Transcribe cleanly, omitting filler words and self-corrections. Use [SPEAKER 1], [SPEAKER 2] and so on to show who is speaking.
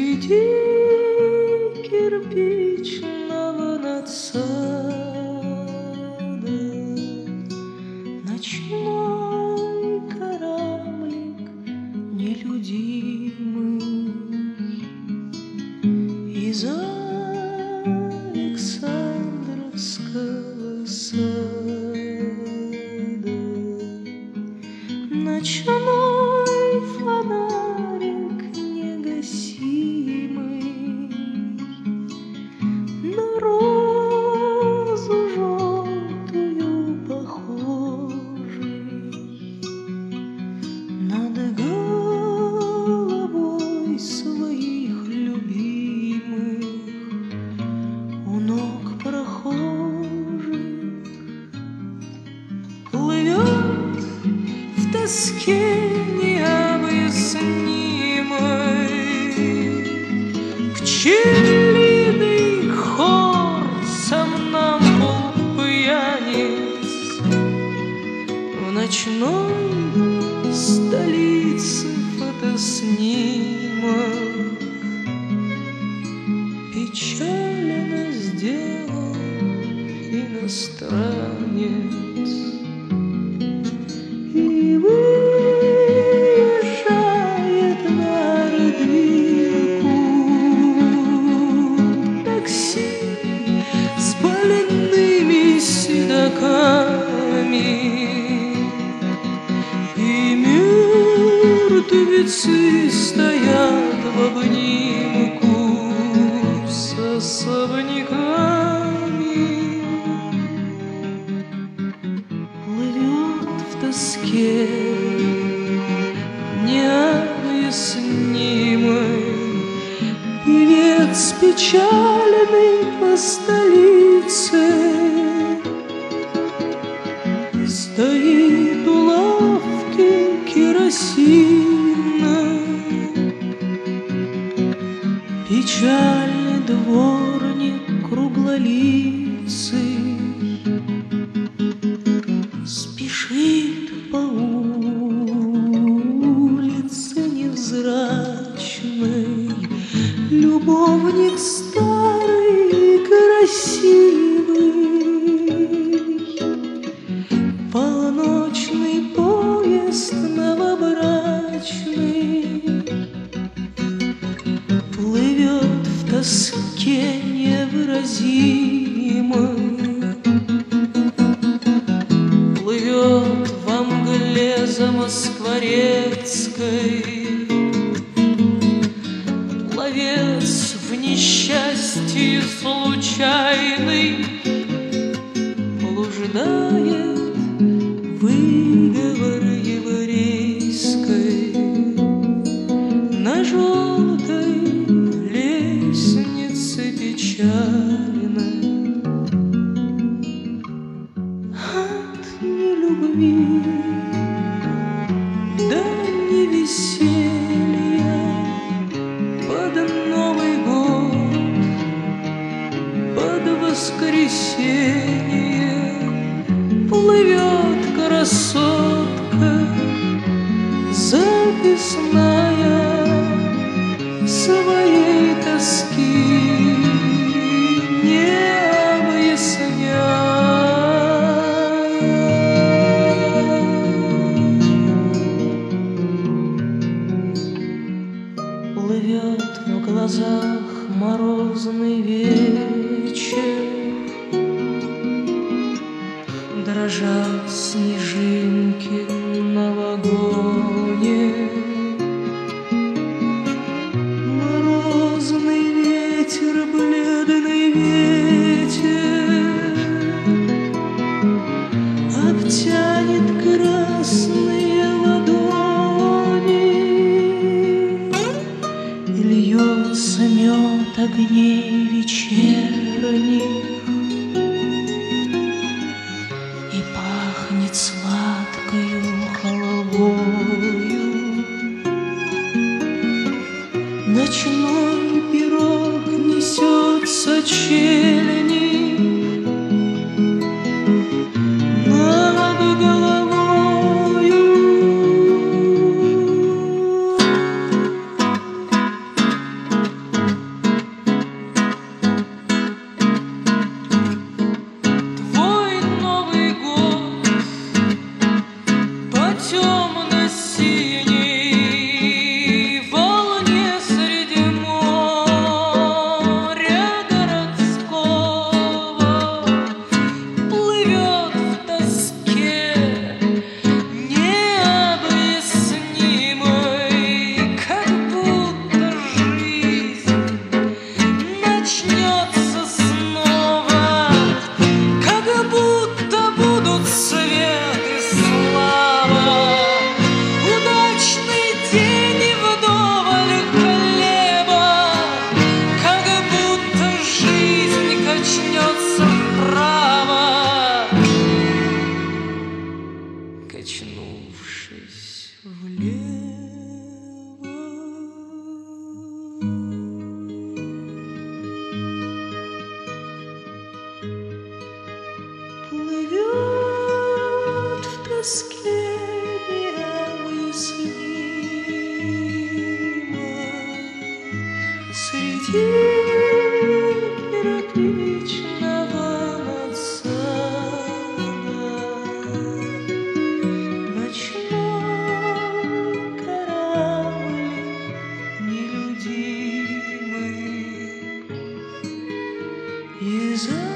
[SPEAKER 1] Среди кирпичного надсада ночной кораблик нелюдимый из Александровского сада. Ночной фонарик негасимый на розу желтую похожий, над головой своих любимых у ног прохожих плывет в тоске необъяснимой пчелиный хор сомнамбул пьяниц в ночной столице фотоснимок печально сделал иностранец. И выезжает на Ордынку такси с больными седоками, и мертвецы стоят в обнимку с особняками. Плывет в тоске необъяснимой певец печальный по столице, стоит у лавки керосинной, печальный дворник круглолицый спешит по улице невзрачной, любовник старый и красивый, полночный поезд новобрачный плывет в тоске невыразимой, плывет во мгле замоскворецкой, ловец в несчастье случайный блуждает выговор еврейской на желтой лестнице печальной. От нелюбви до невеселья под Новый год, под воскресенье плывет красотка записная своей тоски не объясняя. Плывет в глазах морозный вечер, дрожат снежинки на вагоне. Морозный ветер, бледный ветер, обтянет красные ладони, и льется мед огней вечерних, и пахнет сладкою халвою. Ночной пирог несется челени над головою. тоске необъяснимой среди кирпичного надсада ночной кораблик нелюдимый из